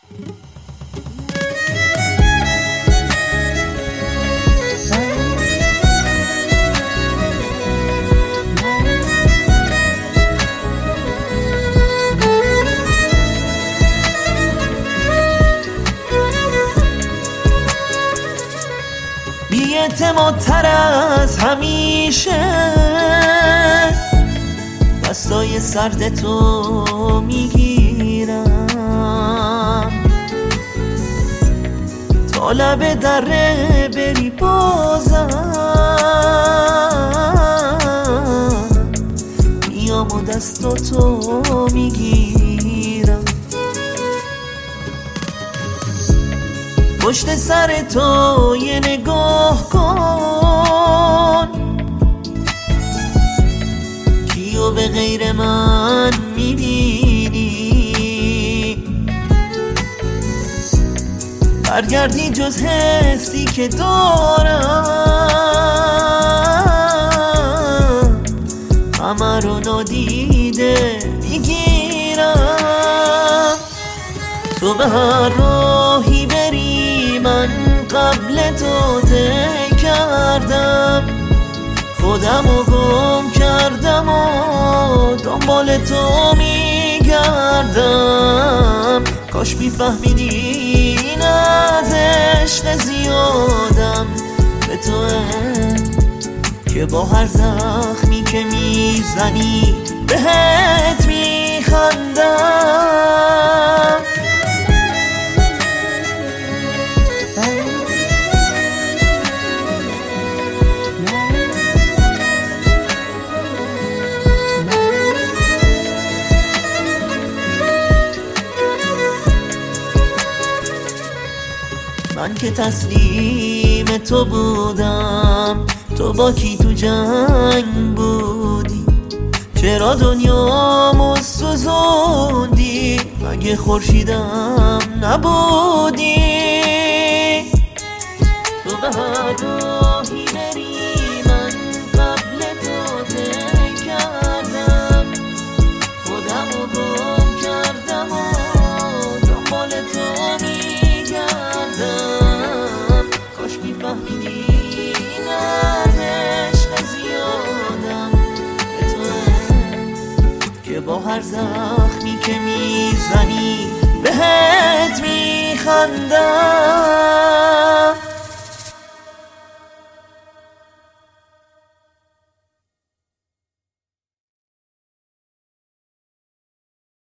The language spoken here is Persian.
بی‌اعتمادتر از همیشه دستای سرد تو میگیرم، تا لب دره بری بازم میام و دستاتو میگیرم. پشت سر تو یه نگاه کن، کیو به غیر من میبینی؟ برگردی جز حسی که دارم همه رو نادیده میگیرم. تو به هر راهی بری من قبل تو طی کردم، خودمو گم کردم و دنبال تو میگردم. کاش میفهمیدی این از عشق زیادم به توه، که با هر زخمی که میزنی بهت میخندم. من که تسلیم تو بودم، تو با کی تو جنگ بودی؟ چرا دنیامو سوزوندی؟ مگه خورشیدم نبودی؟ تو به هر راهی بری من قبل تو طی کردم، خودمو گم کردم و دنبال تو میگردم. کاش میفهمیدی این از عشق زیادم به توه، که با هر زخمی که میزنی بهت میخندم.